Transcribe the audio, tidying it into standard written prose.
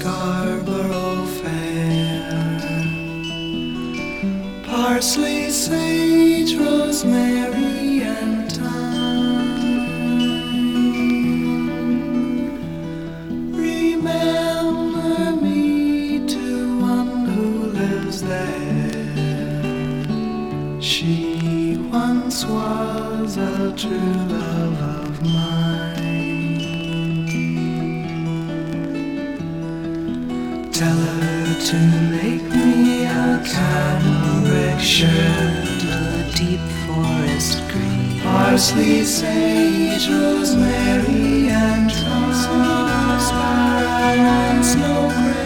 Scarborough Fair. Parsley, sage, rosemary, and thyme. Remember me to one who lives there. She once was a true love of mine. Tell her to make me a cambric shirt, a deep forest green. Parsley, sage, rosemary, and thyme.